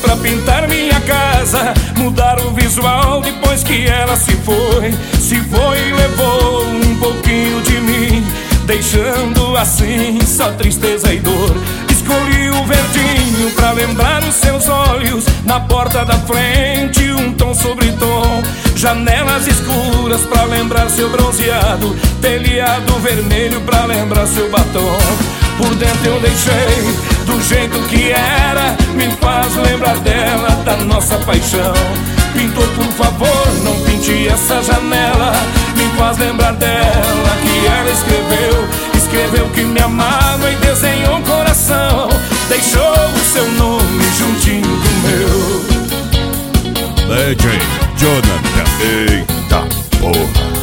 pra pintar minha casa, mudar o visual depois que ela se foi. Se foi e levou um pouquinho de mim, deixando assim só tristeza e dor. Escolhi o verdinho pra lembrar os seus olhos, na porta da frente um tom sobre tom, janelas escuras pra lembrar seu bronzeado, telhado vermelho pra lembrar seu batom. Por dentro eu deixei do jeito que era, me faz lembrar dela, da nossa paixão. Pintor, por favor, não pinte essa janela, me faz lembrar dela, que ela escreveu que me amava e desenhou um coração, deixou o seu nome juntinho do meu. DJ Jonathan, eita porra.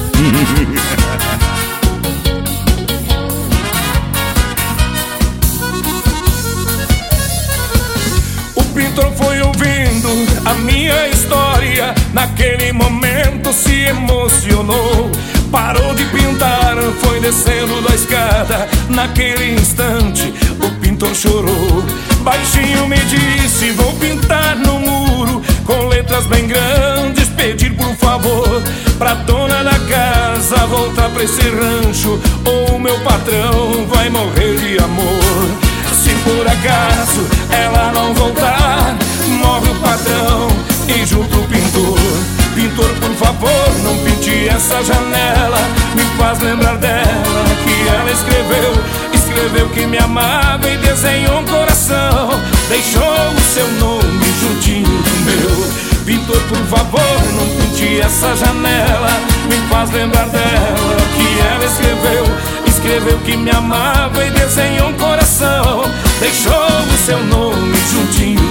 O pintor foi ouvindo a minha história, naquele momento se emocionou, parou de pintar, foi descendo da escada. Naquele instante o pintor chorou, baixinho me disse: vou pintar no muro com letras bem grandes, pedir por favor pra dona da casa voltar pra esse rancho, ou o meu patrão vai morrer de amor. Se por acaso ela não voltar, morre o patrão e junto o pintor. Pintor, por favor, não pinte essa janela, me faz lembrar dela, que ela escreveu que me amava e desenhou um coração, deixou o seu nome juntinho do meu. Pintor, por favor, não pinte essa janela, me faz lembrar dela, que ela escreveu que me amava e desenhou um coração, deixou o seu nome juntinho